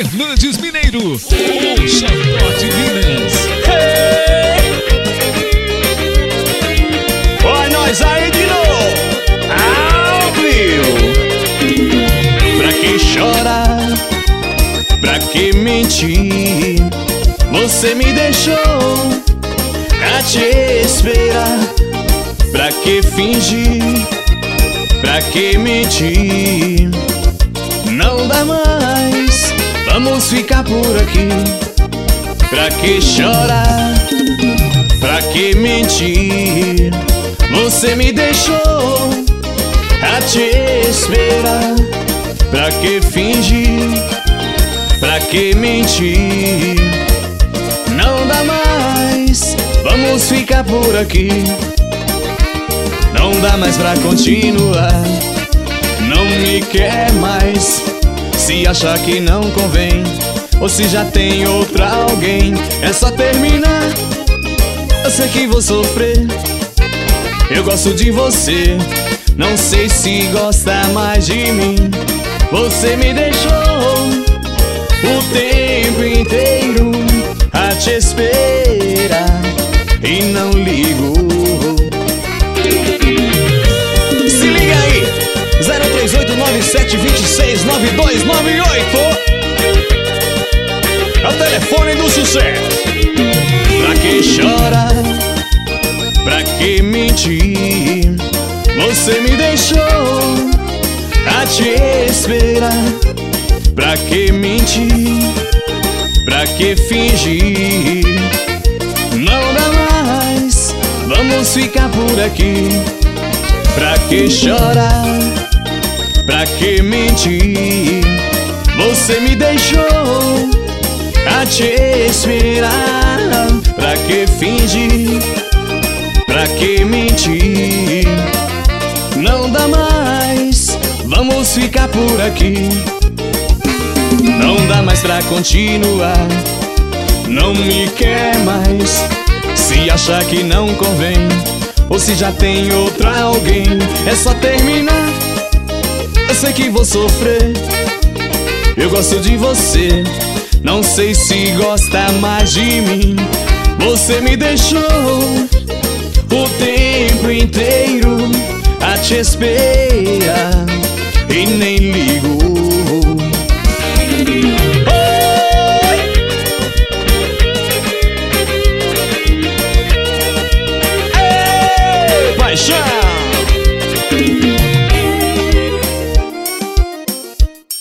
Fernandes Mineiro, o Chacote Minas. Oi, nós aí de novo. Pra que chorar? Pra que mentir? Você me deixou a te esperar. Pra que fingir? Pra que mentir? Não dá mais, vamos ficar por aqui. Pra que chorar? Pra que mentir? Você me deixou a te esperar. Pra que fingir? Pra que mentir? Não dá mais, vamos ficar por aqui. Não dá mais pra continuar. Não me quer mais. Se achar que não convém, ou se já tem outra alguém, é só terminar. Eu sei que vou sofrer. Eu gosto de você, não sei se gosta mais de mim. Você me deixou o tempo inteiro a te esperar e não ligo. Se liga aí, 03897269298 é o telefone do sucesso. Pra que chorar? Pra que mentir? Você me deixou a te esperar. Pra que mentir? Pra que fingir? Não dá mais, vamos ficar por aqui. Pra que chorar? Pra que mentir? Você me deixou a te esperar. Pra que fingir? Pra que mentir? Não dá mais, vamos ficar por aqui. Não dá mais pra continuar. Não me quer mais. Se achar que não convém, ou se já tem outra alguém, é só terminar. Eu sei que vou sofrer. Eu gosto de você, não sei se gosta mais de mim. Você me deixou o tempo inteiro a te esperar e nem ligo.